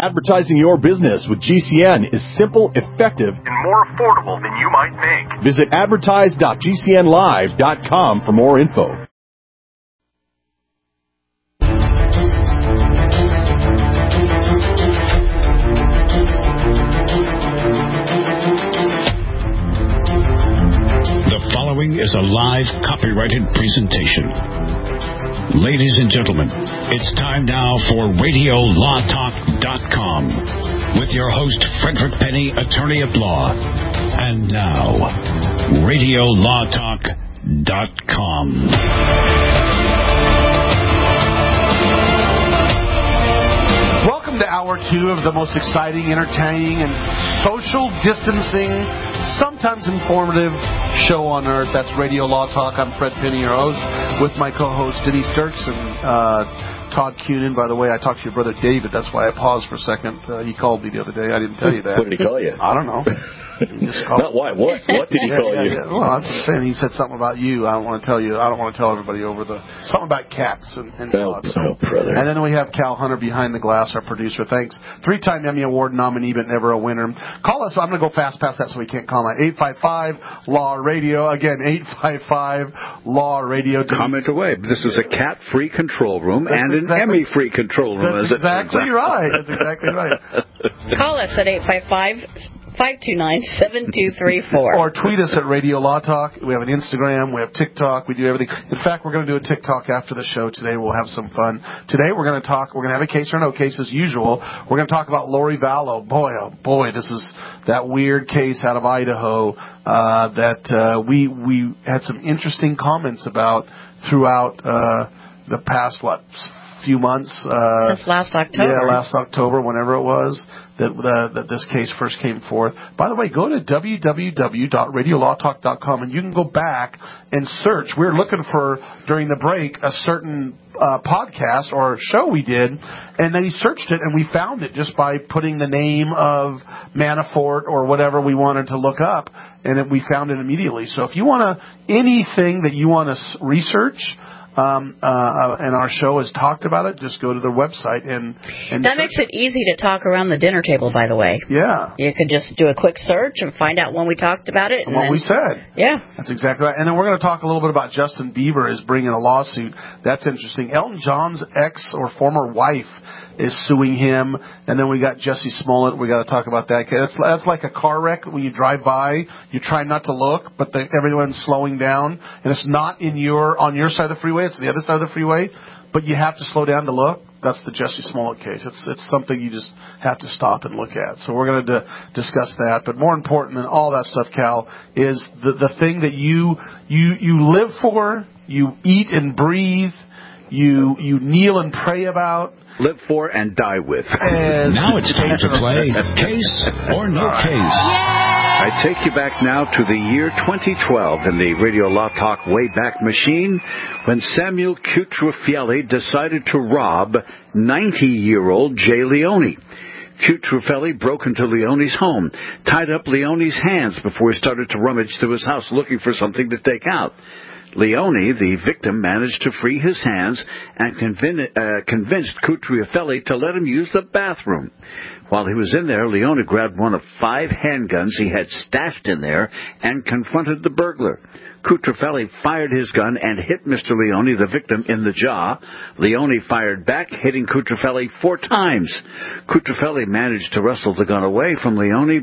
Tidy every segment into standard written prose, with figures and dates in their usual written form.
Advertising your business with GCN is simple, effective, and more affordable than you might think. Visit advertise.gcnlive.com for more info. The following is a live copyrighted presentation. Ladies and gentlemen, it's time now for RadioLawTalk.com with your host, Frederick Penny, attorney at law. And now, RadioLawTalk.com. Welcome to Hour 2 of the most exciting, entertaining, and social distancing, sometimes informative show on earth. That's Radio Law Talk. I'm Fred Penny, your host, with my co-host Denise Dirks and Todd Cunin. By the way, I talked to your brother David. That's why I paused for a second. He called me the other day. I didn't tell you that. What did he call you? I don't know. Not why. What did he call you? Yeah. Well, I'm just saying he said something about you. I don't want to tell you. I don't want to tell everybody over the something about cats and dogs. Brother. And then we have Cal Hunter behind the glass, our producer. Thanks. 3-time Emmy Award nominee, but never a winner. Call us. I'm going to go fast past that so we can't call him. 855-LAW Radio. Again, 855-LAW Radio. Comment away. This is a cat-free control room and an Emmy-free control room. That's exactly right. That's exactly right. Call us at 855-529-7234. Or tweet us at Radio Law Talk. We have an Instagram. We have TikTok. We do everything. In fact, we're going to do a TikTok after the show today. We'll have some fun. Today we're going to have a case or no case as usual. We're going to talk about Lori Vallow. Boy, oh boy, this is that weird case out of Idaho that we had some interesting comments about throughout the past, few months. Since last October. Yeah, last October, whenever it was that this case first came forth. By the way, go to www.radiolawtalk.com and you can go back and search. We were looking for, during the break, a certain podcast or show we did, and then he searched it, and we found it just by putting the name of Manafort or whatever we wanted to look up, and we found it immediately. So if you want anything that you want to research, and our show has talked about it, just go to their website and that makes it easy to talk around the dinner table, by the way. Yeah. You could just do a quick search and find out when we talked about it. And what we said. Yeah. That's exactly right. And then we're going to talk a little bit about Justin Bieber is bringing a lawsuit. That's interesting. Elton John's ex or former wife is suing him, and then we got Jussie Smollett. We got to talk about that. That's like a car wreck. When you drive by, you try not to look, but everyone's slowing down, and it's not on your side of the freeway. It's the other side of the freeway, but you have to slow down to look. That's the Jussie Smollett case. It's something you just have to stop and look at. So we're going to discuss that. But more important than all that stuff, Cal, is the thing that you live for, you eat and breathe, you kneel and pray about. Live for and die with. And now it's time to play Case or No Case. I take you back now to the year 2012 in the Radio Law Talk Wayback Machine when Samuel Cutruffelli decided to rob 90-year-old Jay Leone. Cutruffelli broke into Leone's home, tied up Leone's hands before he started to rummage through his house looking for something to take out. Leone, the victim, managed to free his hands and convinced Cutruffelli to let him use the bathroom. While he was in there, Leone grabbed one of 5 handguns he had stashed in there and confronted the burglar. Cutruffelli fired his gun and hit Mr. Leone, the victim, in the jaw. Leone fired back, hitting Cutruffelli 4 times. Cutruffelli managed to wrestle the gun away from Leone,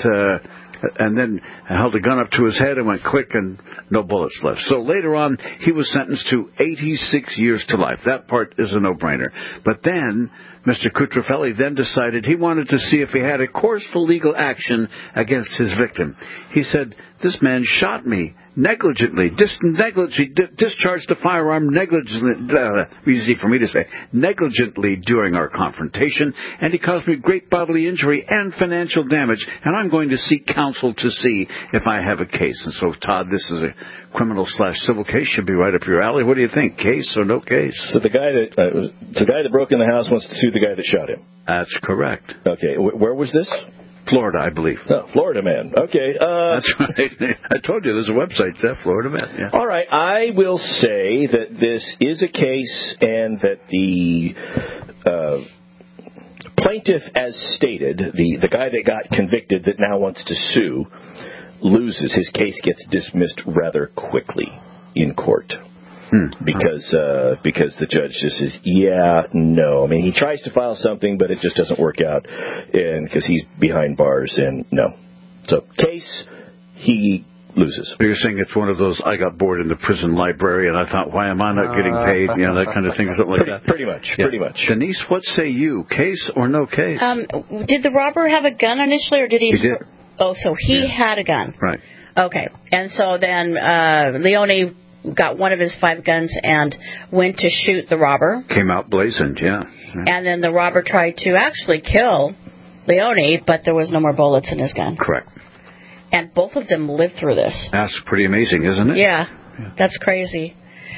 and then held the gun up to his head and went click, and no bullets left. So later on, he was sentenced to 86 years to life. That part is a no-brainer. But then, Mr. Cutruffelli then decided he wanted to see if he had a course for legal action against his victim. He said, "This man shot me negligently, discharged the firearm negligently, easy for me to say, negligently during our confrontation, and he caused me great bodily injury and financial damage, and I'm going to seek counsel to see if I have a case." And so, Todd, this is a criminal/civil case. Should be right up your alley. What do you think? Case or no case? So the guy that broke in the house wants to sue the guy that shot him. That's correct. Okay. Where was this? Florida, I believe. Oh, Florida Man. Okay. That's right. I told you there's a website, Florida Man. Yeah. All right. I will say that this is a case and that the plaintiff, as stated, the guy that got convicted that now wants to sue, loses. His case gets dismissed rather quickly in court. Because the judge just says, no. I mean, he tries to file something, but it just doesn't work out, and because he's behind bars, and no. So, case, he loses. You're saying it's one of those, I got bored in the prison library, and I thought, why am I not getting paid? That kind of thing, or something like that? Pretty much. Denise, what say you? Case or no case? Did the robber have a gun initially, or did he? He did. Oh, so he had a gun. Right. Okay. And so then Leone got one of his 5 guns and went to shoot the robber. Came out blazing, yeah. And then the robber tried to actually kill Leone, but there was no more bullets in his gun. Correct. And both of them lived through this. That's pretty amazing, isn't it? Yeah. That's crazy.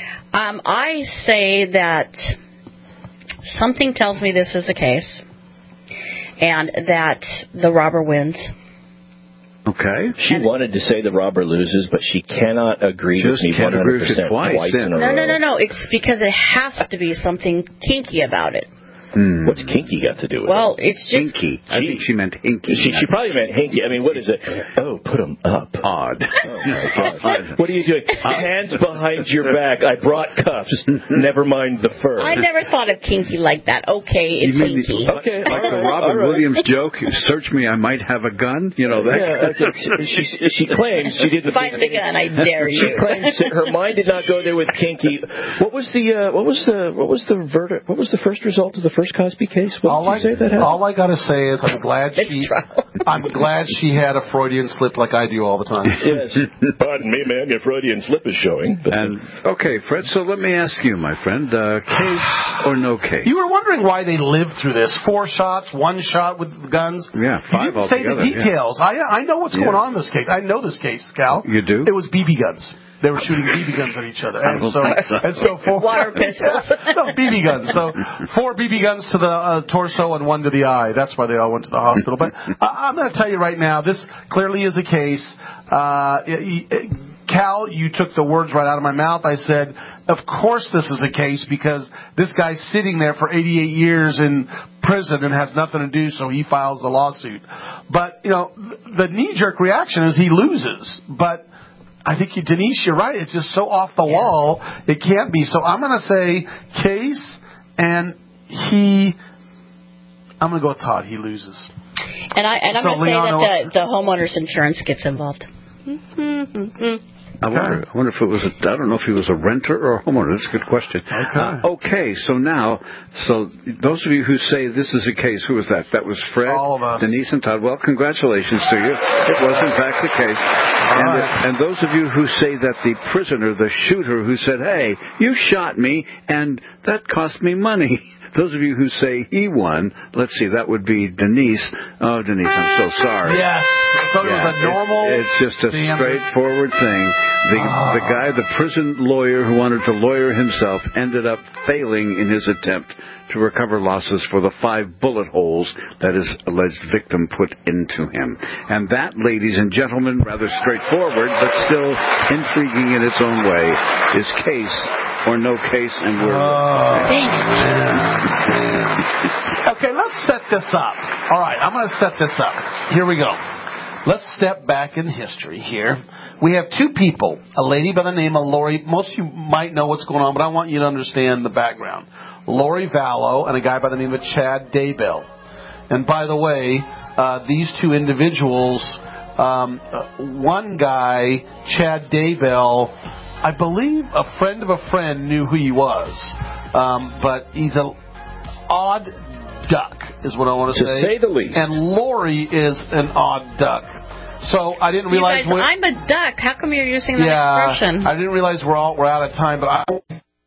I say that something tells me this is the case, and that the robber wins. Okay. She wanted to say the robber loses, but she cannot agree with me 100% twice in a row. No. It's because it has to be something kinky about it. What's kinky got to do with it? Well, it's just... Hinky. I think she meant hinky. She probably meant hinky. I mean, what is it? Oh, put them up. Odd. Oh, my God. What are you doing? Hands behind your back. I brought cuffs. Never mind the fur. I never thought of kinky like that. Okay, it's hinky. Okay. Like the Robin Williams joke, search me, I might have a gun. That. Yeah, okay. She claims she didn't find the gun, I dare you. She claims that her mind did not go there with kinky. What was the verdict? What was the first result of the first Cosby case? All I got to say is I'm glad she had a Freudian slip like I do all the time. Yes. Pardon me, ma'am, your Freudian slip is showing. Okay, Fred, so let me ask you, my friend, case or no case? You were wondering why they lived through this. 4 shots, 1 shot with guns. Yeah, 5 you didn't say the details. Yeah. I know what's going on in this case. I know this case, Cal. You do? It was BB guns. They were shooting BB guns at each other. And so 4 water pistols. No, BB guns. So 4 BB guns to the torso and 1 to the eye. That's why they all went to the hospital. But I'm going to tell you right now, this clearly is a case. Cal, you took the words right out of my mouth. I said, of course this is a case because this guy's sitting there for 88 years in prison and has nothing to do, so he files the lawsuit. But, the knee-jerk reaction is he loses. But I think, Denise, you're right. It's just so off the wall. It can't be. So I'm going to say case, and I'm going to go with Todd. He loses. And I'm going to say that the homeowner's insurance gets involved. I wonder if it was I don't know if he was a renter or a homeowner. That's a good question. Okay, so those of you who say this is a case, who was that? That was Fred, all of us. Denise, and Todd. Well, congratulations to you. It was, in fact, the case. And those of you who say that the prisoner, the shooter who said, hey, you shot me, and that cost me money. Those of you who say he won, let's see, that would be Denise. Oh, Denise, I'm so sorry. Yes. So it was a normal... It's just a straightforward thing. The guy, the prison lawyer who wanted to lawyer himself, ended up failing in his attempt to recover losses for the 5 bullet holes that his alleged victim put into him. And that, ladies and gentlemen, rather straightforward, but still intriguing in its own way, is case or no case, and we're... Okay, let's set this up. All right, I'm going to set this up. Here we go. Let's step back in history here. We have 2 people, a lady by the name of Lori. Most of you might know what's going on, but I want you to understand the background. Lori Vallow and a guy by the name of Chad Daybell. And by the way, these 2 individuals, one guy, Chad Daybell, I believe a friend of a friend knew who he was. But he's an odd duck, is what I want to say. To say the least. And Lori is an odd duck. So I didn't realize... You guys, I'm a duck. How come you're using that expression? I didn't realize we're out of time, but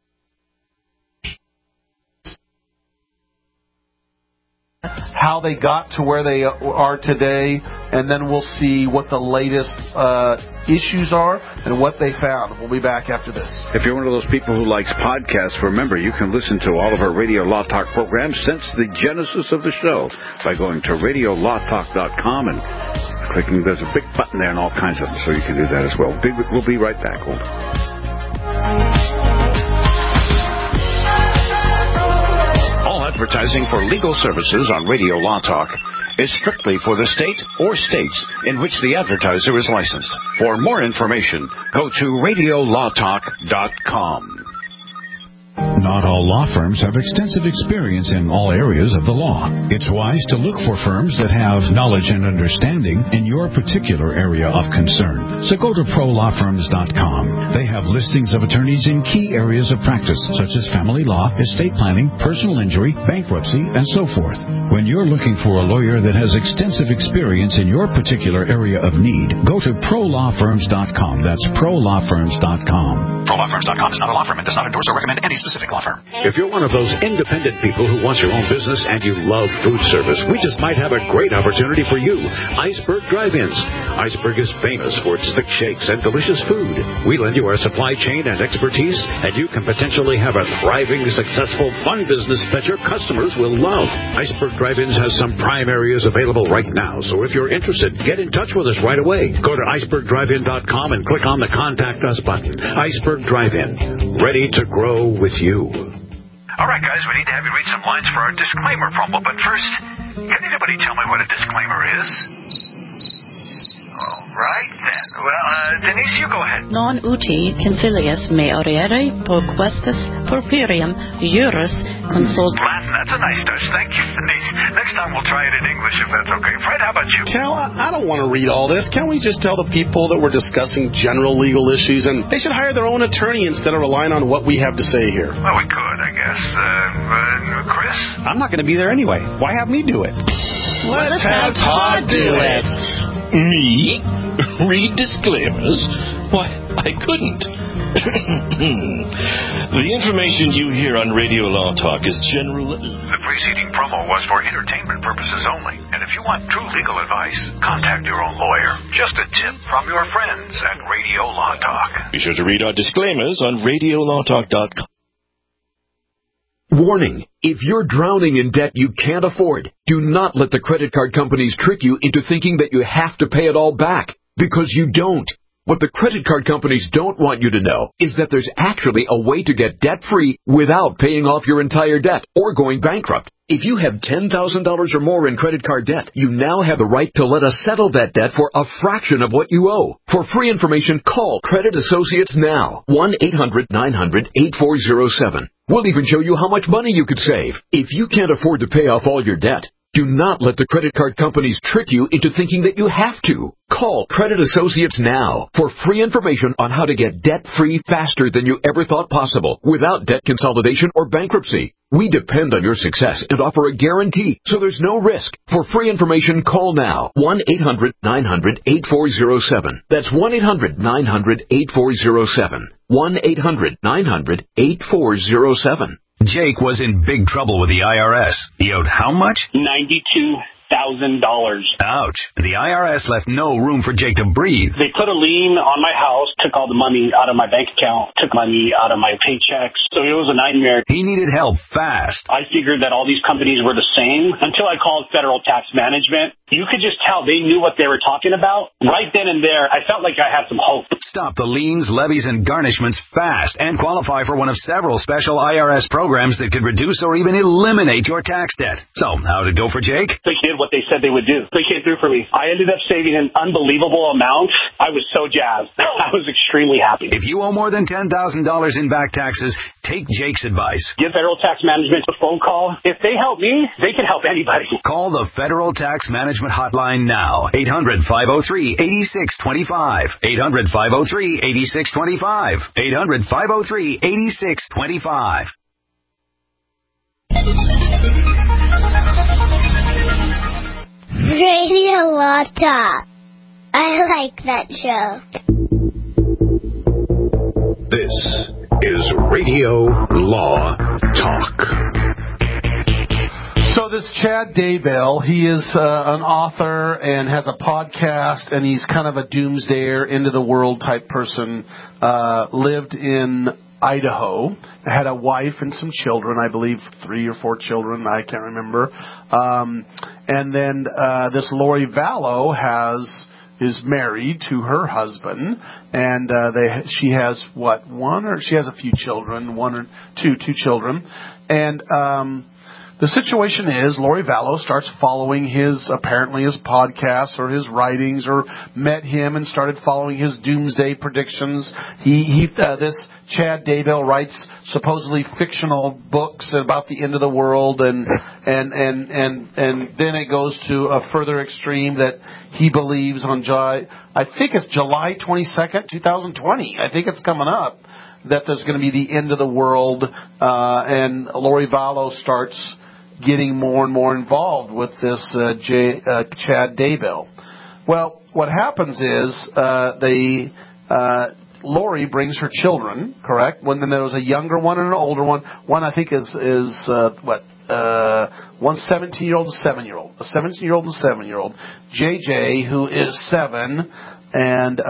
how they got to where they are today, and then we'll see what the latest issues are and what they found. We'll be back after this. If you're one of those people who likes podcasts, remember you can listen to all of our Radio Law Talk programs since the genesis of the show by going to radiolawtalk.com and clicking. There's a big button there and all kinds of them, so you can do that as well. We'll be right back. Hold on. advertising for legal services on Radio Law Talk is strictly for the state or states in which the advertiser is licensed. For more information, go to radiolawtalk.com. Not all law firms have extensive experience in all areas of the law. It's wise to look for firms that have knowledge and understanding in your particular area of concern. So go to prolawfirms.com. They have listings of attorneys in key areas of practice, such as family law, estate planning, personal injury, bankruptcy, and so forth. When you're looking for a lawyer that has extensive experience in your particular area of need, go to prolawfirms.com. That's prolawfirms.com. Prolawfirms.com is not a law firm and does not endorse or recommend any specific law firm. If you're one of those independent people who wants your own business and you love food service, we just might have a great opportunity for you. Iceberg Drive-Ins. Iceberg is famous for its thick shakes and delicious food. We lend you our supply chain and expertise, and you can potentially have a thriving, successful, fun business that your customers will love. Iceberg Drive-Ins has some prime areas available right now, so if you're interested, get in touch with us right away. Go to icebergdrivein.com and click on the Contact Us button. Iceberg Drive-In, ready to grow with you. All right, guys, we need to have you read some lines for our disclaimer promo, but first, can anybody tell me what a disclaimer is? All right, then. Well, Denise, you go ahead. Non uti concilius me aurere por questus purpurium juris consult. Latin, that's a nice touch. Thank you, Denise. Next time we'll try it in English if that's okay. Fred, how about you? Cal, I don't want to read all this. Can't we just tell the people that we're discussing general legal issues and they should hire their own attorney instead of relying on what we have to say here? Well, we could, I guess. Chris? I'm not going to be there anyway. Why have me do it? Let's have Todd do it. Me? Read disclaimers? Why, I couldn't. The information you hear on Radio Law Talk is general. The preceding promo was for entertainment purposes only. And if you want true legal advice, contact your own lawyer. Just a tip from your friends at Radio Law Talk. Be sure to read our disclaimers on radiolawtalk.com. Warning, if you're drowning in debt you can't afford, do not let the credit card companies trick you into thinking that you have to pay it all back, because you don't. What the credit card companies don't want you to know is that there's actually a way to get debt-free without paying off your entire debt or going bankrupt. If you have $10,000 or more in credit card debt, you now have the right to let us settle that debt for a fraction of what you owe. For free information, call Credit Associates now. 1-800-900-8407. We'll even show you how much money you could save. If you can't afford to pay off all your debt, do not let the credit card companies trick you into thinking that you have to. Call Credit Associates now for free information on how to get debt-free faster than you ever thought possible without debt consolidation or bankruptcy. We depend on your success and offer a guarantee, so there's no risk. For free information, call now. 1-800-900-8407. That's 1-800-900-8407. 1-800-900-8407. Jake was in big trouble with the IRS. He owed how much? $92,000. Ouch. The IRS left no room for Jake to breathe. They put a lien on my house, took all the money out of my bank account, took money out of my paychecks. So it was a nightmare. He needed help fast. I figured that all these companies were the same until I called Federal Tax Management. You could just tell they knew what they were talking about. Right then and there, I felt like I had some hope. Stop the liens, levies, and garnishments fast and qualify for one of several special IRS programs that could reduce or even eliminate your tax debt. So, how did it go for Jake? They did what they said they would do. They came through for me. I ended up saving an unbelievable amount. I was so jazzed. I was extremely happy. If you owe more than $10,000 in back taxes, take Jake's advice. Give Federal Tax Management a phone call. If they help me, they can help anybody. Call the Federal Tax Management Hotline now. 800-503-8625. 800-503-8625. 800-503-8625. Radio Law Talk. I like that show. This is Radio Law Talk. So this Chad Daybell, he is an author and has a podcast, and he's kind of a doomsdayer, into the world type person. Lived in Idaho, had a wife and some children, I believe 3 or 4 children, I can't remember. And then this Lori Vallow is married to her husband, and she has she has a few children, 1 or 2 children, and The situation is Lori Vallow starts following apparently his podcasts or his writings, or met him and started following his doomsday predictions. This Chad Daybell writes supposedly fictional books about the end of the world, and then it goes to a further extreme that he believes on July 22nd, 2020. I think it's coming up, that there's going to be the end of the world, and Lori Vallow starts getting more and more involved with this Chad Daybell. Well, what happens is Lori brings her children, correct? Then there was a younger one and an older one. One I think is one 17-year-old and a 7-year-old. A 17-year-old and a 7-year-old. JJ, who is 7, and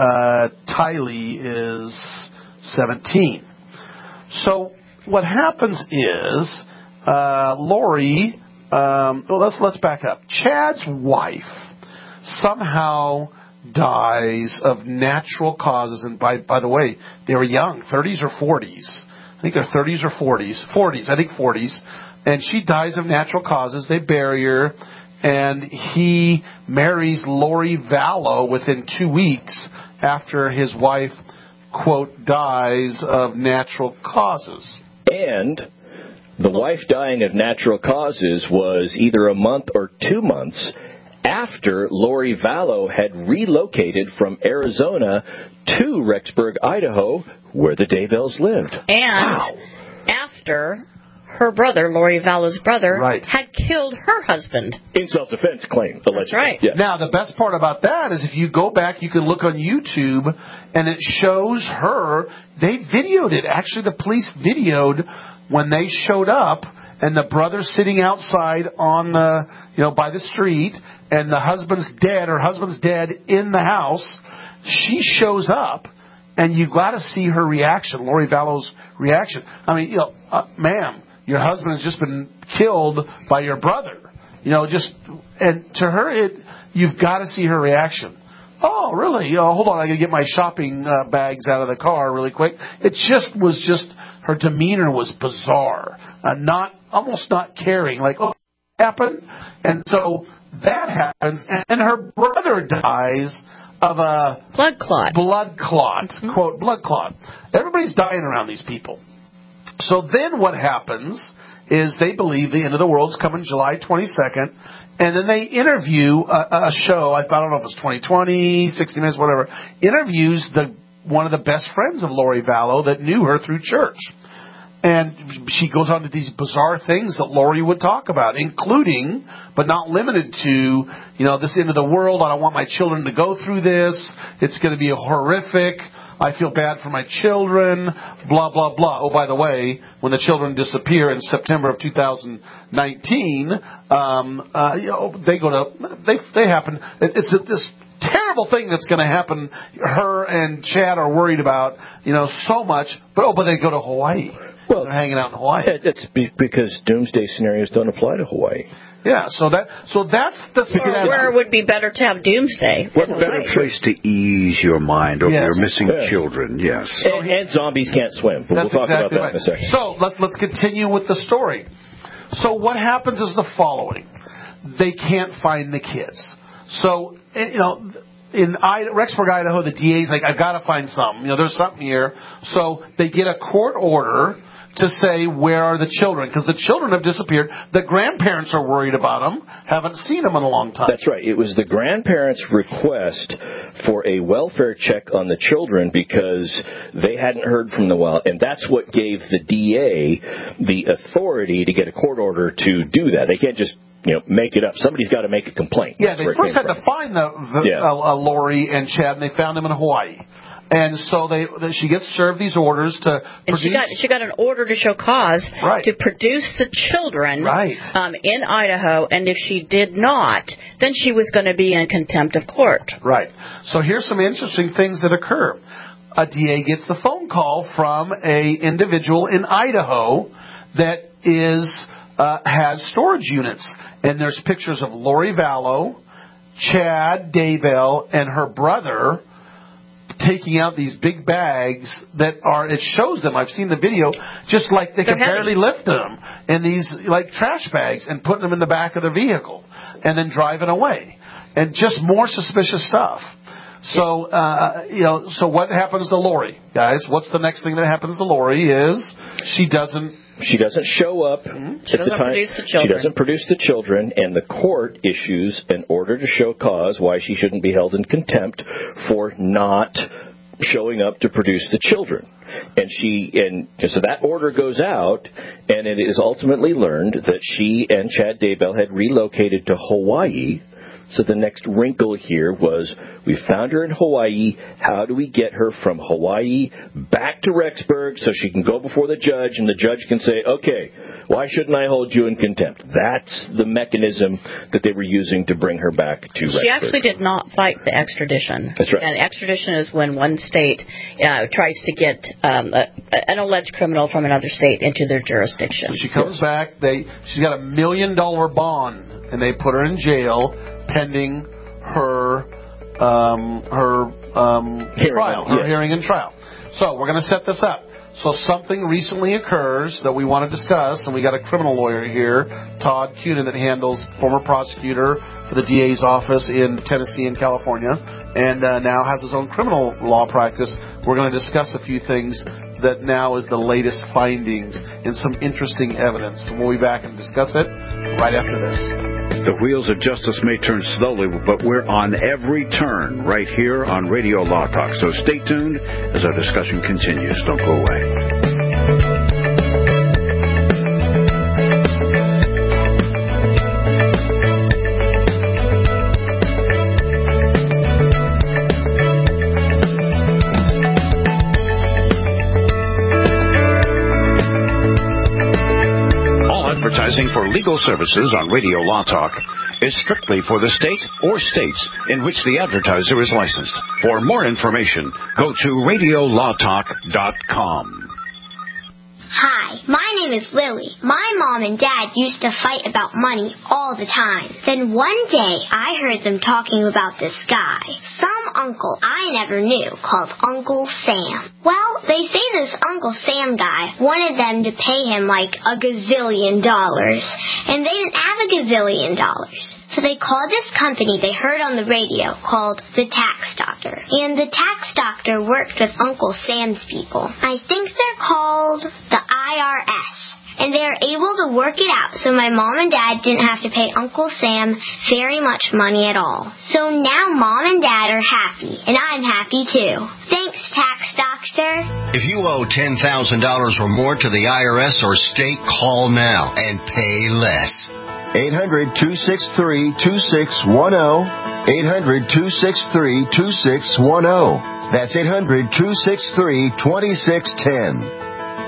Tylee is 17. So what happens is Lori, let's back up. Chad's wife somehow dies of natural causes, and by the way, they were young, 30s or 40s. I think they're 30s or 40s. 40s, I think 40s. And she dies of natural causes. They bury her, and he marries Lori Vallow within 2 weeks after his wife, quote, dies of natural causes. And the wife dying of natural causes was either a month or 2 months after Lori Vallow had relocated from Arizona to Rexburg, Idaho, where the Daybells lived. And after her brother, Lori Vallow's brother, had killed her husband. In self-defense claim, allegedly. That's right. Yeah. Now, the best part about that is if you go back, you can look on YouTube, and it shows her. They videoed it. Actually, the police videoed when they showed up, and the brother sitting outside on by the street, and the husband's dead. Her husband's dead in the house. She shows up, and you got to see her reaction, Lori Vallow's reaction. I mean, ma'am, your husband has just been killed by your brother. And to her, you've got to see her reaction. Oh, really? Hold on, I got to get my shopping bags out of the car really quick. It was just her demeanor was bizarre, almost not caring, like, oh, what happened? And so that happens, and her brother dies of a blood clot. Mm-hmm. Quote, blood clot. Everybody's dying around these people. So then what happens is they believe the end of the world's coming July 22nd, and then they interview a show, I don't know if it's 2020, 60 Minutes, whatever, interviews one of the best friends of Lori Vallow that knew her through church. And she goes on to these bizarre things that Lori would talk about, including, but not limited to, this end of the world. I don't want my children to go through this. It's going to be horrific. I feel bad for my children, blah, blah, blah. Oh, by the way, when the children disappear in September of 2019, they happen. It's this terrible thing that's going to happen. Her and Chad are worried about, so much. But they go to Hawaii. Well, they're hanging out in Hawaii. It's because doomsday scenarios don't apply to Hawaii. Yeah, so that's the where it would be better to have doomsday. What better place to ease your mind over your missing children? Yes. And zombies can't swim. But we'll talk about that in a second. So let's continue with the story. So what happens is the following: they can't find the kids. So in Rexburg, Idaho, the DA's like, I've got to find something. There's something here. So they get a court order to say, where are the children? Because the children have disappeared. The grandparents are worried about them, haven't seen them in a long time. That's right. It was the grandparents' request for a welfare check on the children because they hadn't heard from the and that's what gave the DA the authority to get a court order to do that. They can't just make it up. Somebody's got to make a complaint. Yeah, they first had to find Lori and Chad, and they found them in Hawaii. And so she gets served these orders to produce. And she got an order to show cause to produce the children in Idaho, and if she did not, then she was going to be in contempt of court. Right. So here's some interesting things that occur. A DA gets the phone call from a individual in Idaho that has storage units, and there's pictures of Lori Vallow, Chad Daybell, and her brother taking out these big bags that are, it shows them, I've seen the video, just like they can barely lift them in these like trash bags and putting them in the back of their vehicle and then driving away. And just more suspicious stuff. So, so what happens to Lori, guys? What's the next thing that happens to Lori is she doesn't show up at the time. She doesn't produce the children, and the court issues an order to show cause why she shouldn't be held in contempt for not showing up to produce the children. And so that order goes out, and it is ultimately learned that she and Chad Daybell had relocated to Hawaii. So the next wrinkle here was, we found her in Hawaii. How do we get her from Hawaii back to Rexburg so she can go before the judge, and the judge can say, okay, why shouldn't I hold you in contempt? That's the mechanism that they were using to bring her back to Rexburg. She actually did not fight the extradition. That's right. And extradition is when one state tries to get an alleged criminal from another state into their jurisdiction. She comes back. She's got $1 million bond, and they put her in jail pending her hearing and trial. So we're going to set this up. So something recently occurs that we want to discuss, and we got a criminal lawyer here, Todd Cunin, that handles former prosecutor for the DA's office in Tennessee and California, and now has his own criminal law practice. We're going to discuss a few things that now is the latest findings and some interesting evidence. We'll be back and discuss it right after this. The wheels of justice may turn slowly, but we're on every turn right here on Radio Law Talk. So stay tuned as our discussion continues. Don't go away. Advertising for legal services on Radio Law Talk is strictly for the state or states in which the advertiser is licensed. For more information, go to radiolawtalk.com. Hi, my name is Lily. My mom and dad used to fight about money all the time. Then one day, I heard them talking about this guy, some uncle I never knew, called Uncle Sam. Well, they say this Uncle Sam guy wanted them to pay him like $1 gazillion, and they didn't have $1 gazillion. So they called this company they heard on the radio called the Tax Doctor. And the Tax Doctor worked with Uncle Sam's people. I think they're called the IRS. And they are able to work it out so my mom and dad didn't have to pay Uncle Sam very much money at all. So now mom and dad are happy, and I'm happy too. Thanks, Tax Doctor. If you owe $10,000 or more to the IRS or state, call now and pay less. 800-263-2610. 800-263-2610. That's 800-263-2610.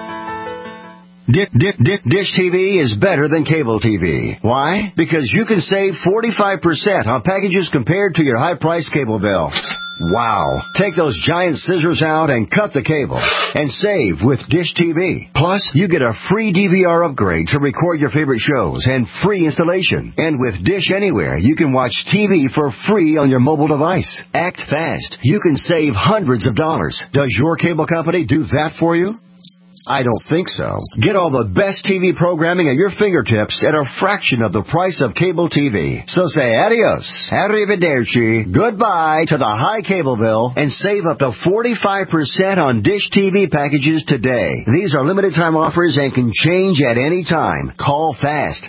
Dish TV is better than cable TV. Why? Because you can save 45% on packages compared to your high-priced cable bill. Wow. Take those giant scissors out and cut the cable and save with Dish TV. Plus, you get a free DVR upgrade to record your favorite shows and free installation. And with Dish Anywhere, you can watch TV for free on your mobile device. Act fast. You can save hundreds of dollars. Does your cable company do that for you? I don't think so. Get all the best TV programming at your fingertips at a fraction of the price of cable TV. So say adios, arrivederci, goodbye to the high cable bill and save up to 45% on Dish TV packages today. These are limited time offers and can change at any time. Call fast.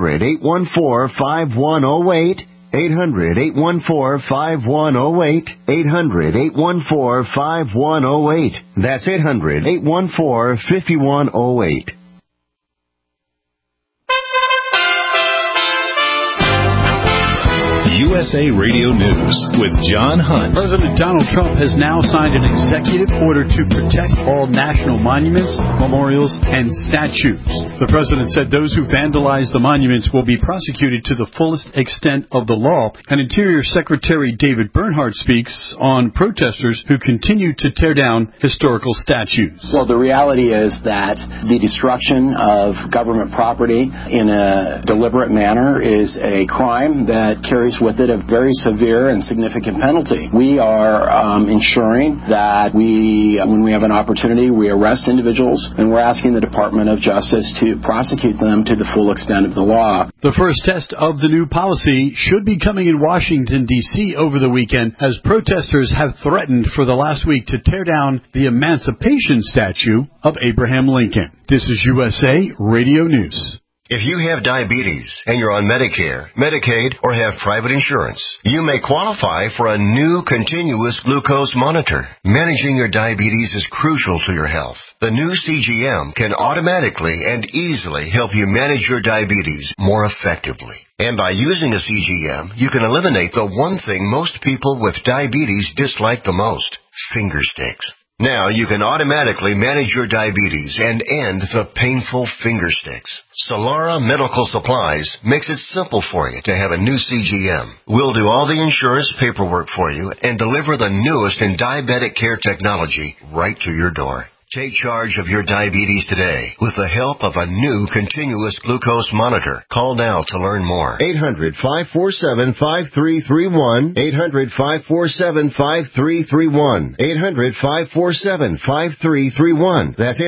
800-814-5108. 800-814-5108. 800-814-5108. That's 800-814-5108. USA Radio News with John Hunt. President Donald Trump has now signed an executive order to protect all national monuments, memorials, and statues. The president said those who vandalize the monuments will be prosecuted to the fullest extent of the law. And Interior Secretary David Bernhardt speaks on protesters who continue to tear down historical statues. Well, the reality is that the destruction of government property in a deliberate manner is a crime that carries with it it a very severe and significant penalty. We are ensuring that when we have an opportunity, we arrest individuals, and we're asking the Department of Justice to prosecute them to the full extent of the law. The first test of the new policy should be coming in Washington, D.C. over the weekend, as protesters have threatened for the last week to tear down the Emancipation statue of Abraham Lincoln. This is USA Radio News. If you have diabetes and you're on Medicare, Medicaid, or have private insurance, you may qualify for a new continuous glucose monitor. Managing your diabetes is crucial to your health. The new CGM can automatically and easily help you manage your diabetes more effectively. And by using a CGM, you can eliminate the one thing most people with diabetes dislike the most: finger sticks. Now you can automatically manage your diabetes and end the painful finger sticks. Solara Medical Supplies makes it simple for you to have a new CGM. We'll do all the insurance paperwork for you and deliver the newest in diabetic care technology right to your door. Take charge of your diabetes today with the help of a new continuous glucose monitor. Call now to learn more. 800-547-5331. 800-547-5331. 800-547-5331. That's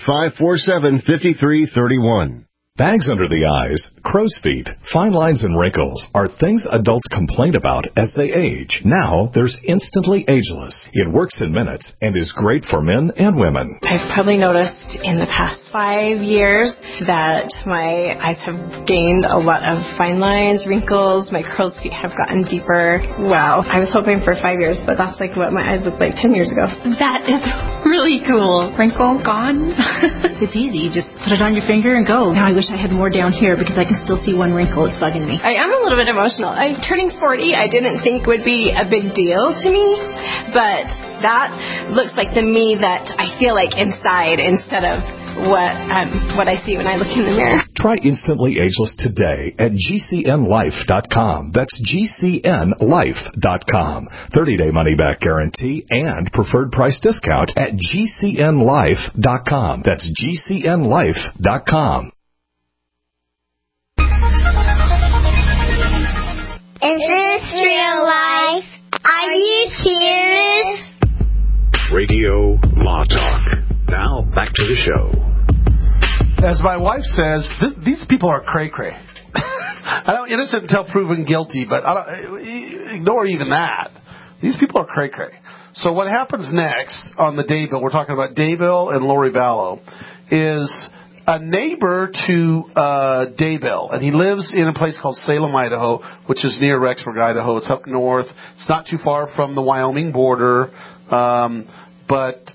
800-547-5331. Bags under the eyes, crow's feet, fine lines and wrinkles are things adults complain about as they age. Now there's Instantly Ageless. It works in minutes and is great for men and women. I've probably noticed in the past 5 years that my eyes have gained a lot of fine lines, wrinkles, my crow's feet have gotten deeper. Wow. I was hoping for 5 years, but that's like what my eyes looked like 10 years ago. That is really cool. Wrinkle gone. It's easy. You just put it on your finger and go. Now I wish I had more down here because I can still see one wrinkle. It's bugging me. I am a little bit emotional. I'm turning 40. I didn't think would be a big deal to me, but that looks like the me that I feel like inside instead of what I see when I look in the mirror. Try Instantly Ageless today at GCNLife.com. That's GCNLife.com. 30-day money-back guarantee and preferred price discount at GCNLife.com. That's GCNLife.com. Is this real life? Are you serious? Radio Law Talk. Now, back to the show. As my wife says, these people are cray-cray. I don't innocent until proven guilty, but ignore even that. These people are cray-cray. So what happens next on the Daybill, we're talking about Daybill and Lori Vallow, is a neighbor to Daybill, and he lives in a place called Salem, Idaho, which is near Rexburg, Idaho. It's up north. It's not too far from the Wyoming border, but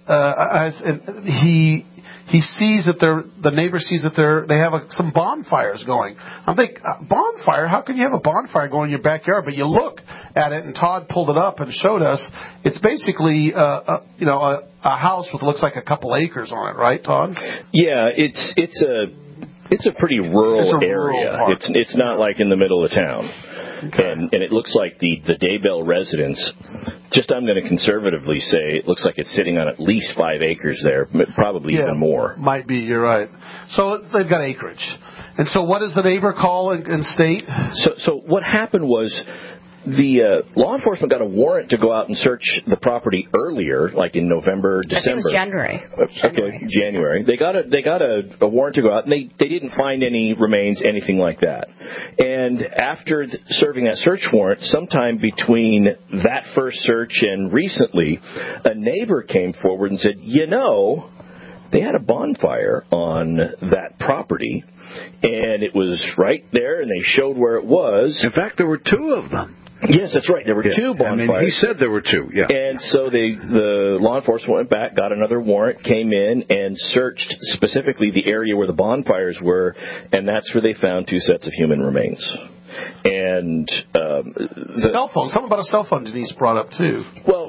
he sees that the neighbor sees that they have some bonfires going. I'm thinking, bonfire? How can you have a bonfire going in your backyard? But you look at it, and Todd pulled it up and showed us. It's basically a house with looks like a couple acres on it, right, Todd? Yeah, it's a pretty rural area. It's not like in the middle of town. Okay. And it looks like the Daybell residence, just I'm going to conservatively say, it looks like it's sitting on at least 5 acres there, probably even more. Might be, you're right. So they've got acreage. And so what does the neighbor call and state? So what happened was the law enforcement got a warrant to go out and search the property earlier, like in November, December. I think it was January. Okay, January. They got a warrant to go out, and they didn't find any remains, anything like that. And after serving that search warrant, sometime between that first search and recently, a neighbor came forward and said, they had a bonfire on that property, and it was right there, and they showed where it was. In fact, there were 2 of them. Yes, that's right. There were 2 bonfires. I mean, he said there were 2, yeah. And so the law enforcement went back, got another warrant, came in, and searched specifically the area where the bonfires were, and that's where they found 2 sets of human remains. And cell phone. Something about a cell phone Denise brought up, too.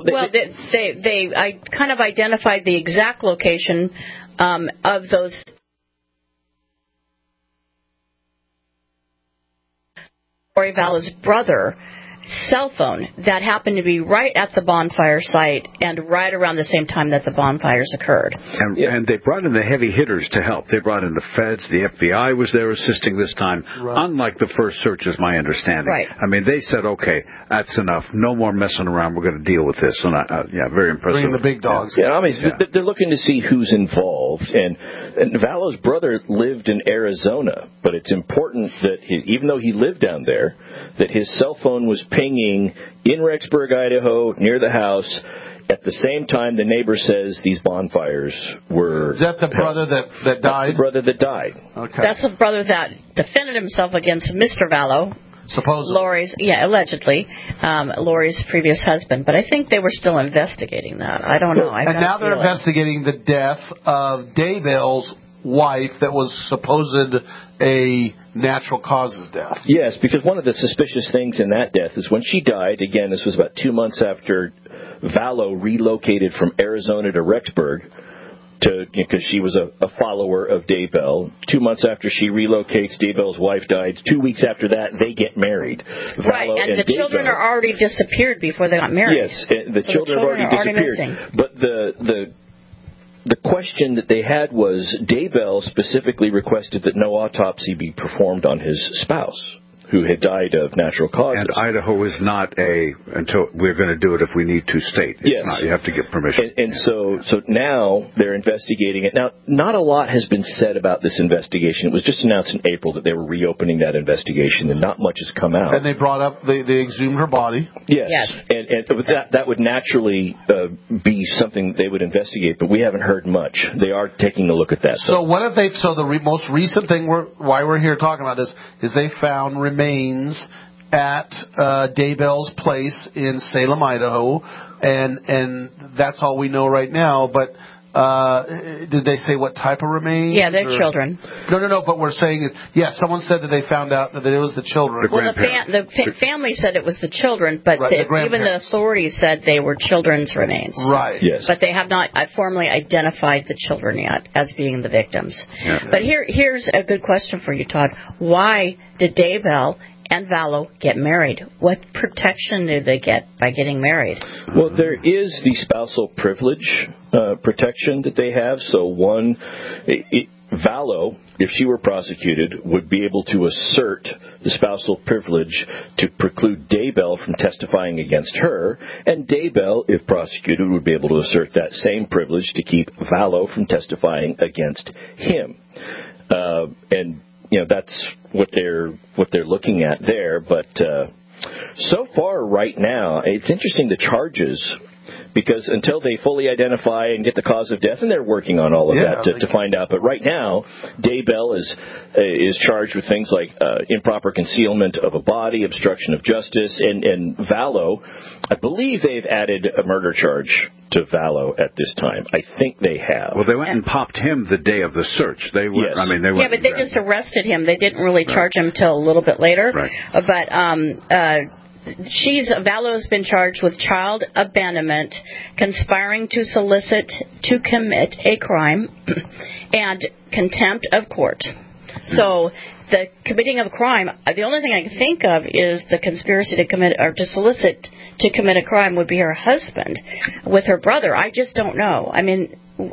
I kind of identified the exact location of those. Lori Vallow's brother cell phone that happened to be right at the bonfire site and right around the same time that the bonfires occurred. And they brought in the heavy hitters to help. They brought in the feds. The FBI was there assisting this time, unlike the first search, is my understanding. Right. I mean, they said, okay, that's enough. No more messing around. We're going to deal with this. And very impressive. Bring the big dogs. Yeah, I mean, they're looking to see who's involved. And Vallo's brother lived in Arizona, but it's important that even though he lived down there, that his cell phone was pinging in Rexburg, Idaho, near the house. At the same time, the neighbor says these bonfires were... Is that the brother that died? That's the brother that died. Okay. That's the brother that defended himself against Mr. Vallo. Supposedly. Allegedly. Lori's previous husband. But I think they were still investigating that. I don't know. And now they're investigating the death of Daybell's wife that was supposed a natural causes death. Yes, because one of the suspicious things in that death is when she died, again, this was about 2 months after Vallo relocated from Arizona to Rexburg, because she was a follower of Daybell. 2 months after she relocates, Daybell's wife died. 2 weeks after that, they get married. Right, and the children are already disappeared before they got married. Yes, the children have already disappeared. But the question that they had was, Daybell specifically requested that no autopsy be performed on his spouse, who had died of natural causes. And Idaho is not until we're going to do it if we need to state. It's not, you have to get permission. And so now they're investigating it. Now, not a lot has been said about this investigation. It was just announced in April that they were reopening that investigation, and not much has come out. And they brought up, they exhumed her body. Yes. And that would naturally be something they would investigate, but we haven't heard much. They are taking a look at that. So what if they? So the most recent thing why we're here talking about this is they found remains at Daybell's place in Salem, Idaho, and that's all we know right now. But did they say what type of remains? Yeah, they're children. No. But we're saying someone said that they found out that it was the children. The family said it was the children, but even the authorities said they were children's remains. Right. Yes. But they have not formally identified the children yet as being the victims. Yeah. But here's a good question for you, Todd. Why did Daybell and Vallo get married? What protection did they get by getting married? Well, there is the spousal privilege protection that they have. So Vallo, if she were prosecuted, would be able to assert the spousal privilege to preclude Daybell from testifying against her, and Daybell, if prosecuted, would be able to assert that same privilege to keep Vallo from testifying against him. And that's what they're looking at there. But so far, right now, it's interesting, the charges, because until they fully identify and get the cause of death, and they're working on all of that to find out. But right now, Daybell is charged with things like improper concealment of a body, obstruction of justice, and Vallo, I believe they've added a murder charge to Vallo at this time. I think they have. Well, they went and popped him the day of the search. They were. Yes. I mean, they went. Yeah, but they just arrested him. They didn't really charge him till a little bit later. Right. But Vallo has been charged with child abandonment, conspiring to solicit to commit a crime, and contempt of court. So the committing of a crime, the only thing I can think of is the conspiracy to commit or to solicit to commit a crime would be her husband with her brother. I just don't know. I mean,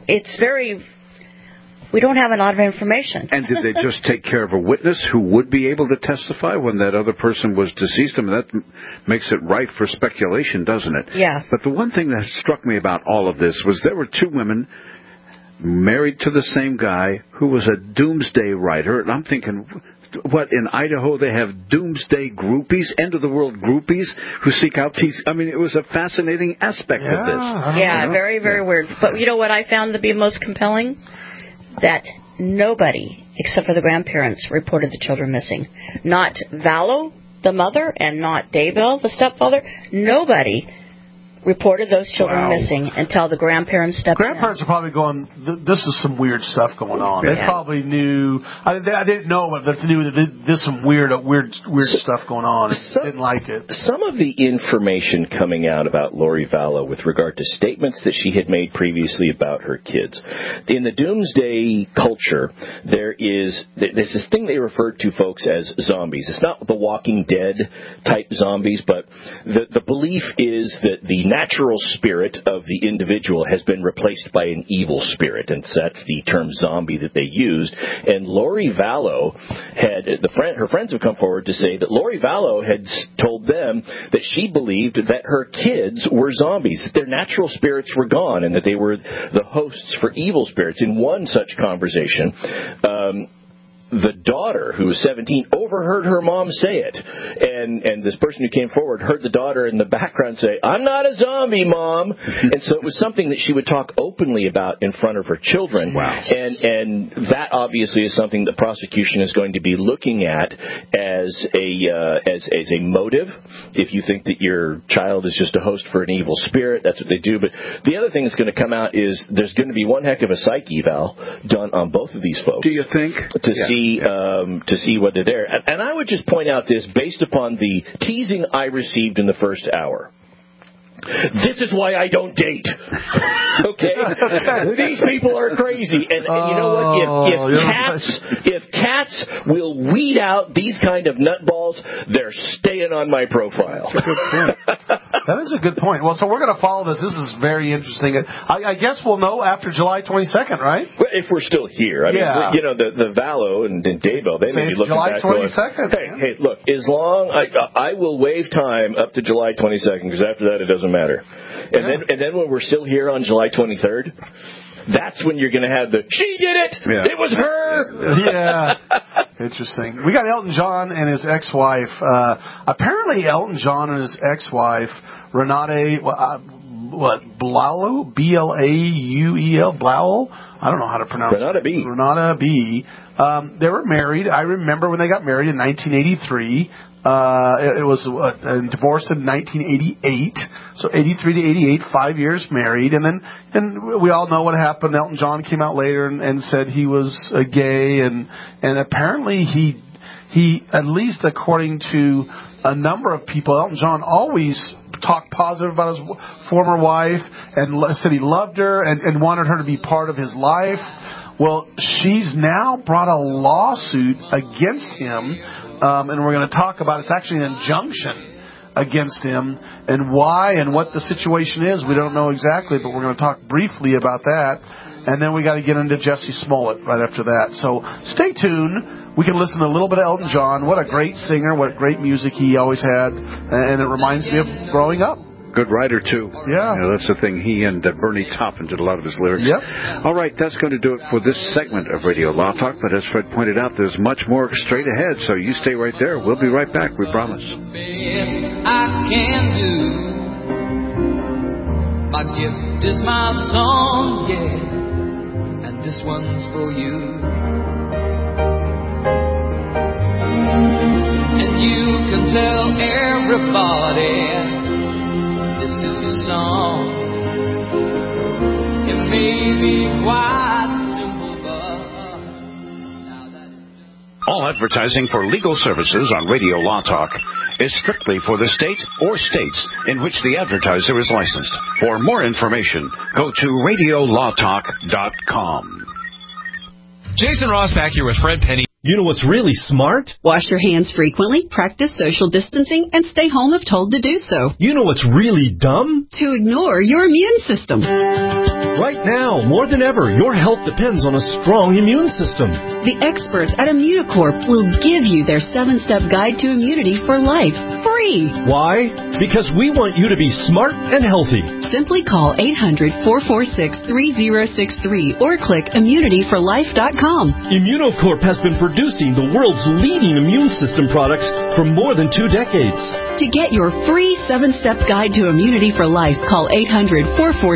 we don't have a lot of information. And did they just take care of a witness who would be able to testify when that other person was deceased? I mean, that makes it ripe for speculation, doesn't it? Yeah. But the one thing that struck me about all of this was there were two women married to the same guy who was a doomsday writer. And I'm thinking, what, in Idaho they have doomsday groupies, end-of-the-world groupies who seek out these... I mean, it was a fascinating aspect of this. Yeah, very, very weird. But you know what I found to be most compelling? That nobody, except for the grandparents, reported the children missing. Not Vallo, the mother, and not Daybell, the stepfather. Nobody reported those children missing until the grandparents stepped in. Grandparents are probably going, this is some weird stuff going on. They probably knew, I didn't know, but they knew that there's some weird stuff going on. Didn't like it. Some of the information coming out about Lori Vallow with regard to statements that she had made previously about her kids. In the doomsday culture, there's this thing they refer to, folks, as zombies. It's not the Walking Dead type zombies, but the belief is that the natural spirit of the individual has been replaced by an evil spirit, and so that's the term zombie that they used. And Lori Vallow her friends have come forward to say that Lori Vallow had told them that she believed that her kids were zombies, that their natural spirits were gone, and that they were the hosts for evil spirits. In one such conversation, the daughter, who was 17, overheard her mom say it. And this person who came forward heard the daughter in the background say, "I'm not a zombie, Mom." And so it was something that she would talk openly about in front of her children. Wow. And that obviously is something the prosecution is going to be looking at as a motive. If you think that your child is just a host for an evil spirit, that's what they do. But the other thing that's going to come out is there's going to be one heck of a psych eval done on both of these folks. Do you think? To see whether they're... And I would just point out this based upon the teasing I received in the first hour. This is why I don't date. Okay? These people are crazy. And you know what? If cats will weed out these kind of nutballs, they're staying on my profile. That's a good point. That is a good point. Well, so we're going to follow this. This is very interesting. I guess we'll know after July 22nd, right? Well, if we're still here. I mean, the Vallow and Daybell, they may be looking July back 22nd. Going, hey, look, as long... I will waive time up to July 22nd, because after that it doesn't matter. And then when we're still here on July 23rd, that's when you're going to have she did it! Yeah. It was her! Yeah. Interesting. We got Elton John and his ex-wife. Apparently Elton John and his ex-wife, Renate, Blauel? B-L-A-U-E-L? Blauel? I don't know how to pronounce it. Renate B. They were married. I remember when they got married in 1983. It was divorced in 1988, so 83 to 88, 5 years married, and we all know what happened. Elton John came out later and said he was gay, and apparently he at least according to a number of people, Elton John always talked positive about his former wife and said he loved her and wanted her to be part of his life. Well, she's now brought a lawsuit against him. And we're going to talk about, it's actually an injunction against him, and why and what the situation is. We don't know exactly, but we're going to talk briefly about that. And then we got to get into Jussie Smollett right after that. So stay tuned. We can listen to a little bit of Elton John. What a great singer, what great music he always had. And it reminds me of growing up. Good writer, too. Yeah. That's the thing. He and Bernie Taupin did a lot of his lyrics. Yep. All right, that's going to do it for this segment of Radio Law Talk. But as Fred pointed out, there's much more straight ahead, so you stay right there. We'll be right back, we promise. Best I can do. My gift is my song, yeah, and this one's for you. And you can tell everybody this is your song. It may be quite simple, but now that is... All advertising for legal services on Radio Law Talk is strictly for the state or states in which the advertiser is licensed. For more information, go to radiolawtalk.com. Jason Ross back here with Fred Penny. You know what's really smart? Wash your hands frequently, practice social distancing, and stay home if told to do so. You know what's really dumb? To ignore your immune system. Right now, more than ever, your health depends on a strong immune system. The experts at Immunocorp will give you their 7-step guide to immunity for life, free. Why? Because we want you to be smart and healthy. Simply call 800-446-3063 or click immunityforlife.com. Immunocorp has been producing the world's leading immune system products for more than 2 decades. To get your free 7-step guide to immunity for life, call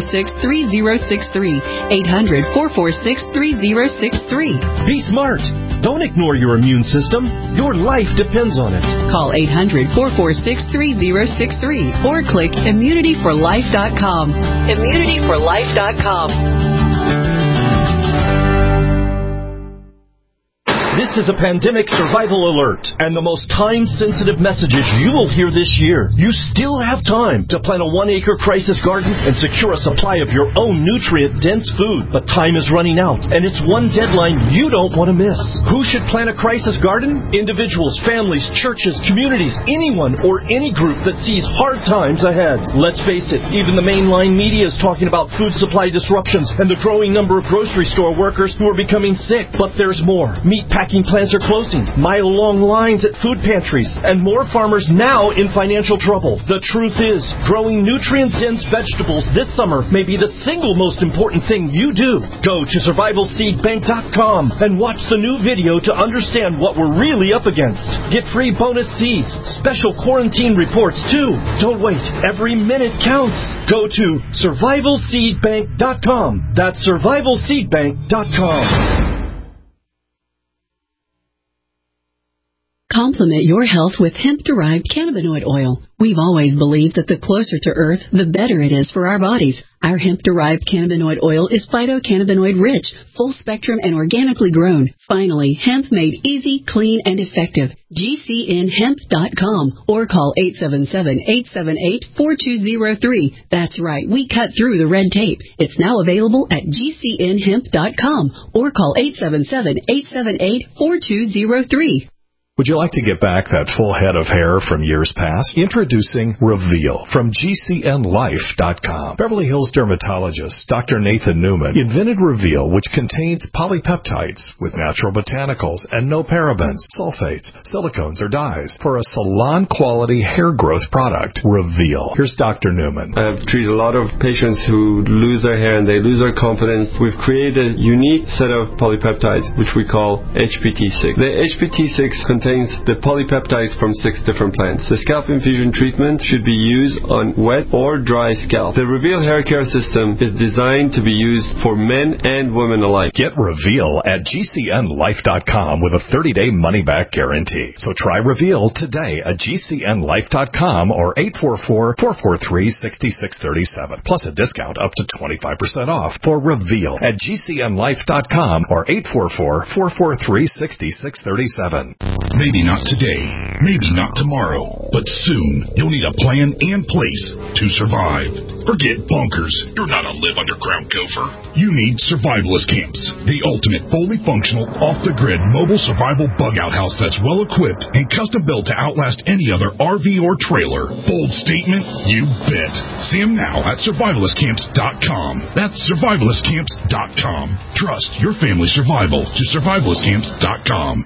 800-446-3063. 800-446-3063. Be smart. Don't ignore your immune system. Your life depends on it. Call 800-446-3063 or click immunityforlife.com. Immunityforlife.com. This is a pandemic survival alert, and the most time-sensitive messages you will hear this year. You still have time to plant a 1-acre crisis garden and secure a supply of your own nutrient-dense food. But time is running out, and it's one deadline you don't want to miss. Who should plant a crisis garden? Individuals, families, churches, communities, anyone or any group that sees hard times ahead. Let's face it, even the mainline media is talking about food supply disruptions and the growing number of grocery store workers who are becoming sick. But there's more. Meatpacking plants are closing, mile-long lines at food pantries, and more farmers now in financial trouble. The truth is, growing nutrient-dense vegetables this summer may be the single most important thing you do. Go to survivalseedbank.com and watch the new video to understand what we're really up against. Get free bonus seeds, special quarantine reports too. Don't wait. Every minute counts. Go to survivalseedbank.com. That's survivalseedbank.com. Complement your health with hemp-derived cannabinoid oil. We've always believed that the closer to Earth, the better it is for our bodies. Our hemp-derived cannabinoid oil is phytocannabinoid-rich, full-spectrum, and organically grown. Finally, hemp made easy, clean, and effective. GCNhemp.com or call 877-878-4203. That's right, we cut through the red tape. It's now available at GCNhemp.com or call 877-878-4203. Would you like to get back that full head of hair from years past? Introducing Reveal from GCNlife.com. Beverly Hills dermatologist Dr. Nathan Newman invented Reveal, which contains polypeptides with natural botanicals and no parabens, sulfates, silicones, or dyes for a salon-quality hair growth product. Reveal. Here's Dr. Newman. I've treated a lot of patients who lose their hair and they lose their confidence. We've created a unique set of polypeptides, which we call HPT6. The HPT6 contains the polypeptides from 6 different plants. The scalp infusion treatment should be used on wet or dry scalp. The Reveal hair care system is designed to be used for men and women alike. Get Reveal at GCNlife.com with a 30-day money-back guarantee. So try Reveal today at GCNlife.com or 844-443-6637. Plus a discount up to 25% off for Reveal at GCNlife.com or 844-443-6637. Maybe not today, maybe not tomorrow, but soon you'll need a plan and place to survive. Forget bunkers. You're not a live underground gopher. You need survivalist camps, the ultimate fully functional, off-the-grid mobile survival bug-out house that's well-equipped and custom-built to outlast any other RV or trailer. Bold statement? You bet. See them now at survivalistcamps.com. That's survivalistcamps.com. Trust your family's survival to survivalistcamps.com.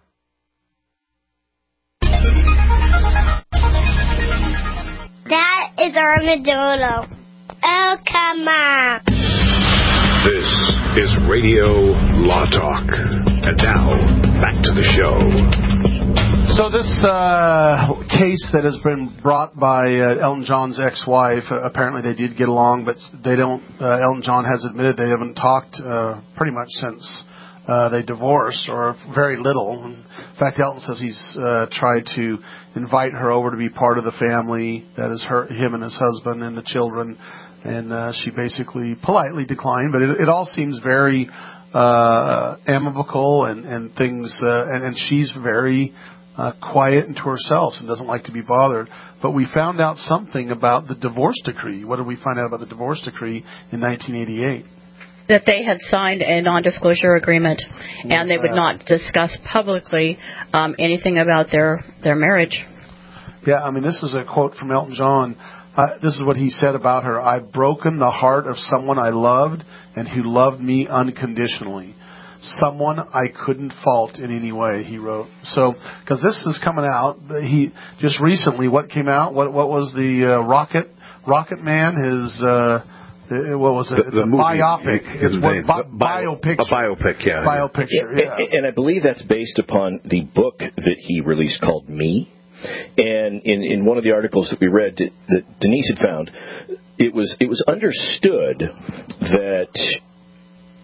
That is Armadillo. Oh, come on. This is Radio Law Talk. And now, back to the show. So this case that has been brought by Elton John's ex-wife, apparently they did get along, but they don't. Elton John has admitted they haven't talked pretty much since they divorced, or very little. In fact, Elton says he's tried to invite her over to be part of the family, that is him and his husband and the children, and she basically politely declined. But it all seems very amicable and things, and she's very quiet and to herself and doesn't like to be bothered. But we found out something about the divorce decree. What did we find out about the divorce decree in 1988? That they had signed a non-disclosure agreement, and they would not discuss publicly anything about their marriage. Yeah, I mean, this is a quote from Elton John. This is what he said about her. I've broken the heart of someone I loved and who loved me unconditionally. Someone I couldn't fault in any way, he wrote. So, because this is coming out, he just recently, what came out? What was the Rocket Man? His what was it? It's a movie. Biopic. It's biopic. A biopic, yeah. Biopicture, yeah. And I believe that's based upon the book that he released called Me. And in one of the articles that we read that Denise had found, it was understood that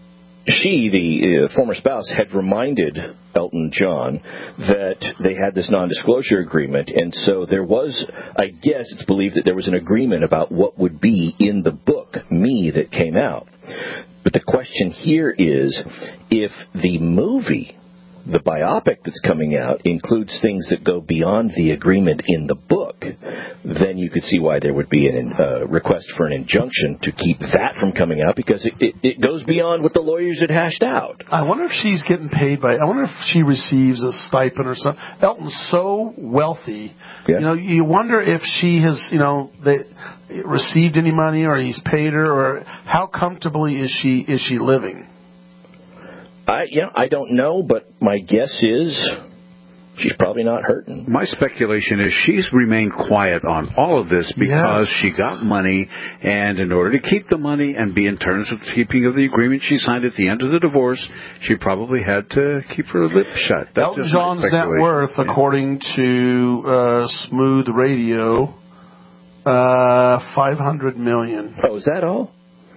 she, the former spouse, had reminded Elton John that they had this non-disclosure agreement, and so there was, I guess it's believed that there was an agreement about what would be in the book, Me, that came out. But the question here is, if the movie, the biopic that's coming out, includes things that go beyond the agreement in the book, then you could see why there would be a request for an injunction to keep that from coming out, because it goes beyond what the lawyers had hashed out. I wonder if she's getting paid I wonder if she receives a stipend or something. Elton's so wealthy. Yeah. You wonder if she has, received any money, or he's paid her, or how comfortably is she living? I don't know, but my guess is she's probably not hurting. My speculation is she's remained quiet on all of this because she got money, and in order to keep the money and be in terms of keeping of the agreement she signed at the end of the divorce, she probably had to keep her lip shut. That's Elton John's net worth, according to Smooth Radio, $500 million. Oh, is that all?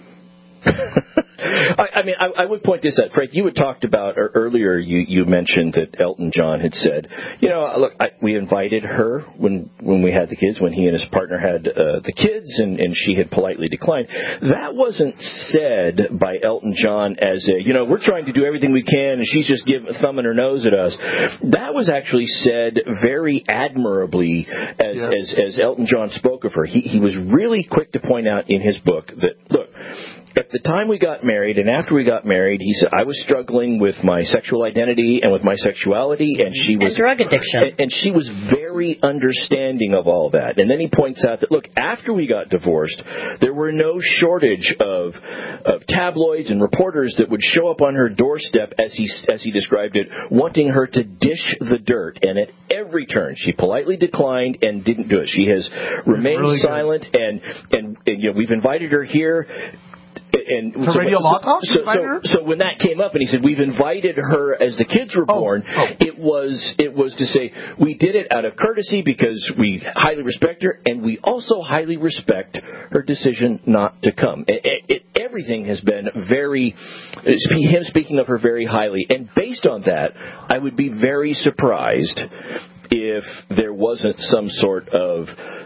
I would point this out. Frank, you had talked about, or earlier you mentioned that Elton John had said, look, we invited her when we had the kids, when he and his partner had the kids, and she had politely declined. That wasn't said by Elton John as we're trying to do everything we can, and she's just thumbing her nose at us. That was actually said very admirably as Elton John spoke of her. He was really quick to point out in his book that, look, at the time we got married and after we got married, he said, I was struggling with my sexual identity and with my sexuality, and she was... And drug addiction. And she was very understanding of all that. And then he points out that, look, after we got divorced, there were no shortage of tabloids and reporters that would show up on her doorstep, as he described it, wanting her to dish the dirt. And at every turn, she politely declined and didn't do it. She has remained really silent, and we've invited her here. And for Radio Law Talk? So when that came up and he said, we've invited her as the kids were born, it was to say, we did it out of courtesy because we highly respect her, and we also highly respect her decision not to come. Everything has been him speaking of her very highly. And based on that, I would be very surprised if there wasn't some sort of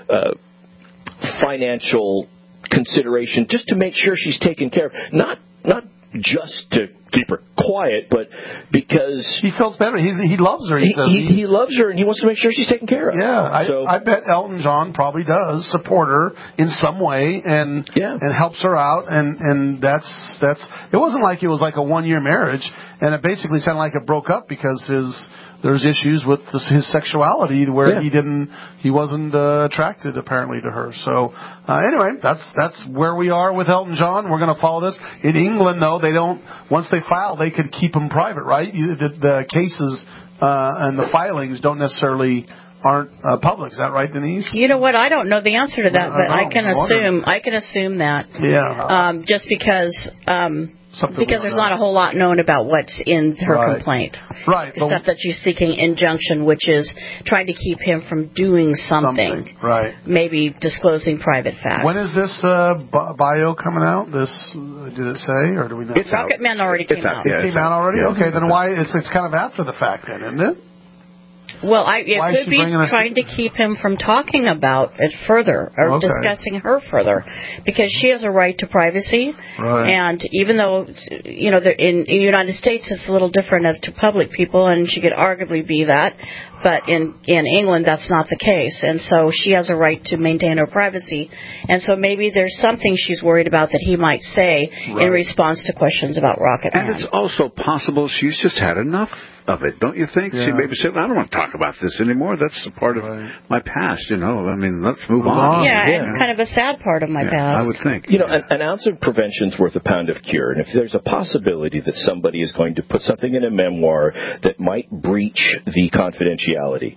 financial consideration just to make sure she's taken care of. Not just to keep her quiet, but because he feels better. He loves her. He loves her, and he wants to make sure she's taken care of. Yeah, I bet Elton John probably does support her in some way and helps her out. And that's. It wasn't like it was like a 1-year marriage, and it basically sounded like it broke up because there's issues with his sexuality where he wasn't attracted apparently to her. So anyway, that's where we are with Elton John. We're going to follow this. In England, though, once they file, they could keep them private, right? The cases and the filings aren't public. Is that right, Denise? You know what? I don't know the answer to that, but I can assume that. Yeah. Just because. Because there's not a whole lot known about what's in her complaint. Right. Except that she's seeking injunction, which is trying to keep him from doing something. Right. Maybe disclosing private facts. When is this bio coming out? Did it say, or do we know? Rocket Man already came out. It came out already? Yeah. Okay, then why? It's kind of after the fact then, isn't it? Well, it could be trying to keep him from talking about it further or discussing her further, because she has a right to privacy. Right. And even though, in the United States it's a little different as to public people, and she could arguably be that, but in England that's not the case. And so she has a right to maintain her privacy. And so maybe there's something she's worried about that he might say in response to questions about Rocket Man. And it's also possible she's just had enough of it, don't you think? Yeah. She maybe said, I don't want to talk about this anymore. That's a part of my past, I mean, let's move on. Yeah, and kind of a sad part of my past. I would think. An ounce of prevention's worth a pound of cure. And if there's a possibility that somebody is going to put something in a memoir that might breach the confidentiality,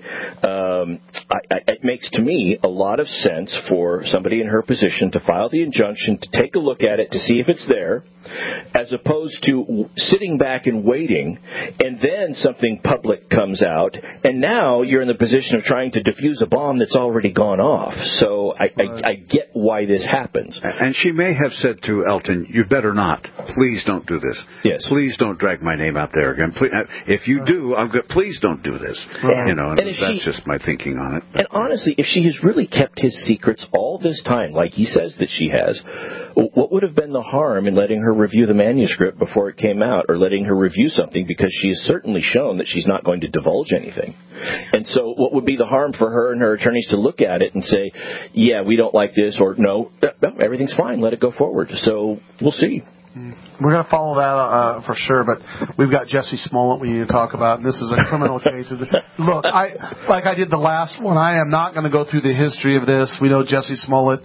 it makes, to me, a lot of sense for somebody in her position to file the injunction, to take a look at it, to see if it's there, as opposed to sitting back and waiting, and then something public comes out, and now you're in the position of trying to defuse a bomb that's already gone off. So I get why this happens. And she may have said to Elton, you better not. Please don't do this. Yes. Please don't drag my name out there again. Please, if you do, please don't do this. Right. You know, and that's just my thinking on it. And honestly, if she has really kept his secrets all this time, like he says that she has, what would have been the harm in letting her review the manuscript before it came out, or letting her review something, because she has certainly shown that she's not going to divulge anything. And so what would be the harm for her and her attorneys to look at it and say, yeah, we don't like this, or no, everything's fine, let it go forward. So we'll see. We're going to follow that for sure, but we've got Jesse Smollett we need to talk about, and this is a criminal case. Look, like I did the last one, I am not going to go through the history of this. We know Jesse Smollett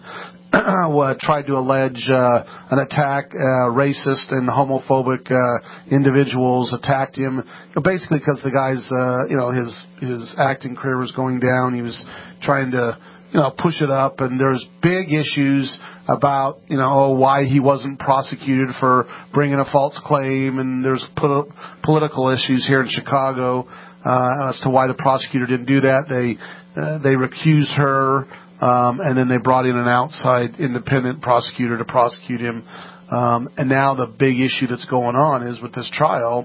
tried to allege an attack, racist and homophobic individuals attacked him, basically because the guy's, his acting career was going down. He was trying to push it up, and there's big issues about, why he wasn't prosecuted for bringing a false claim, and there's political issues here in Chicago as to why the prosecutor didn't do that. They recused her, and then they brought in an outside independent prosecutor to prosecute him. And now the big issue that's going on is with this trial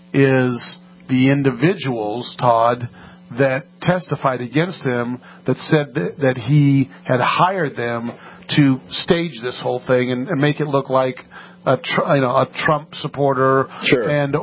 is the individuals, Todd, that testified against him, that said that he had hired them to stage this whole thing and make it look like a Trump supporter, sure, and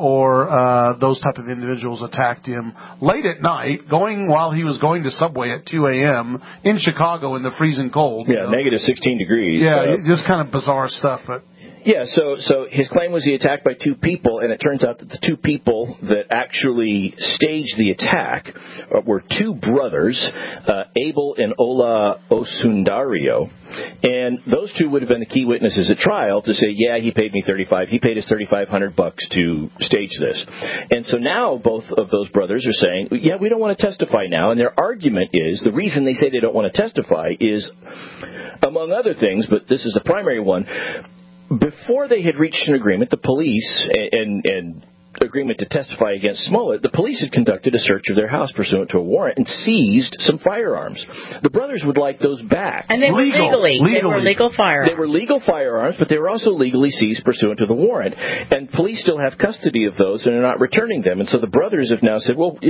or those type of individuals attacked him late at night, while he was going to Subway at 2 a.m. in Chicago in the freezing cold. Yeah, negative 16 degrees. Yeah, just kind of bizarre stuff, but. Yeah, so his claim was he attacked by two people, and it turns out that the two people that actually staged the attack were two brothers, Abel and Ola Osundario, and those two would have been the key witnesses at trial to say, yeah, he paid me he paid us $3,500 to stage this. And so now both of those brothers are saying, yeah, we don't want to testify now, and their argument is, the reason they say they don't want to testify is, among other things, but this is the primary one, before they had reached an agreement, the police, and agreement to testify against Smollett, the police had conducted a search of their house pursuant to a warrant and seized some firearms. The brothers would like those back. And they were legal firearms. They were legal firearms, but they were also legally seized pursuant to the warrant. And police still have custody of those and are not returning them. And so the brothers have now said, well,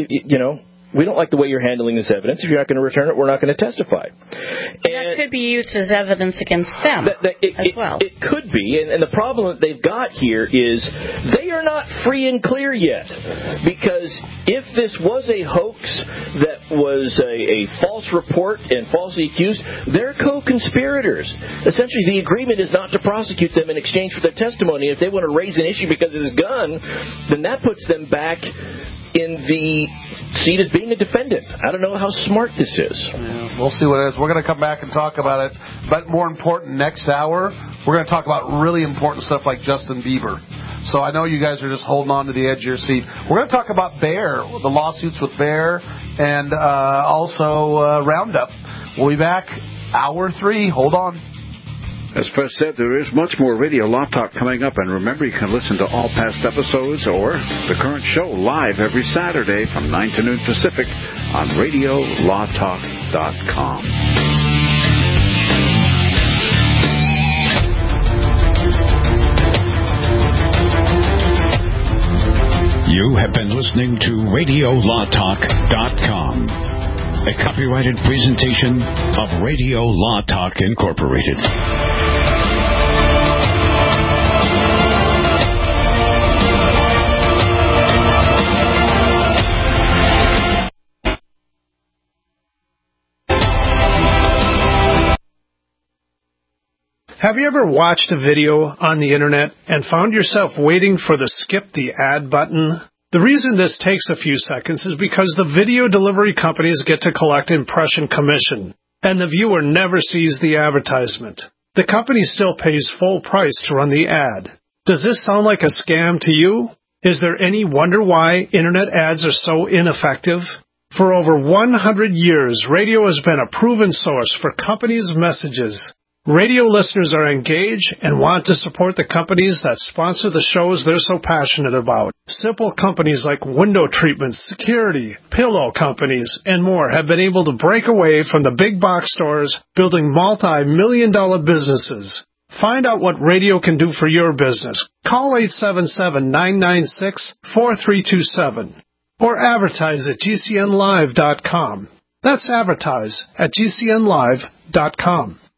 we don't like the way you're handling this evidence. If you're not going to return it, we're not going to testify. And that could be used as evidence against them as well. It could be. And the problem that they've got here is they are not free and clear yet. Because if this was a hoax that was a false report and falsely accused, they're co-conspirators. Essentially, the agreement is not to prosecute them in exchange for their testimony. If they want to raise an issue because of his gun, then that puts them back in the seat as being a defendant. I don't know how smart this is. Yeah, we'll see what it is. We're going to come back and talk about it. But more important, next hour, we're going to talk about really important stuff like Justin Bieber. So I know you guys are just holding on to the edge of your seat. We're going to talk about Bayer, the lawsuits with Bayer, and also Roundup. We'll be back hour 3. Hold on. As Fred said, there is much more Radio Law Talk coming up, and remember, you can listen to all past episodes or the current show live every Saturday from 9 to noon Pacific on RadioLawTalk.com. You have been listening to RadioLawTalk.com, a copyrighted presentation of Radio Law Talk Incorporated. Have you ever watched a video on the internet and found yourself waiting for the skip the ad button? The reason this takes a few seconds is because the video delivery companies get to collect impression commission, and the viewer never sees the advertisement. The company still pays full price to run the ad. Does this sound like a scam to you? Is there any wonder why internet ads are so ineffective? For over 100 years, radio has been a proven source for companies' messages. Radio listeners are engaged and want to support the companies that sponsor the shows they're so passionate about. Simple companies like window treatments, security, pillow companies, and more have been able to break away from the big box stores, building multi-million-dollar businesses. Find out what radio can do for your business. Call 877-996-4327 or advertise at GCNlive.com. That's advertise at GCNlive.com.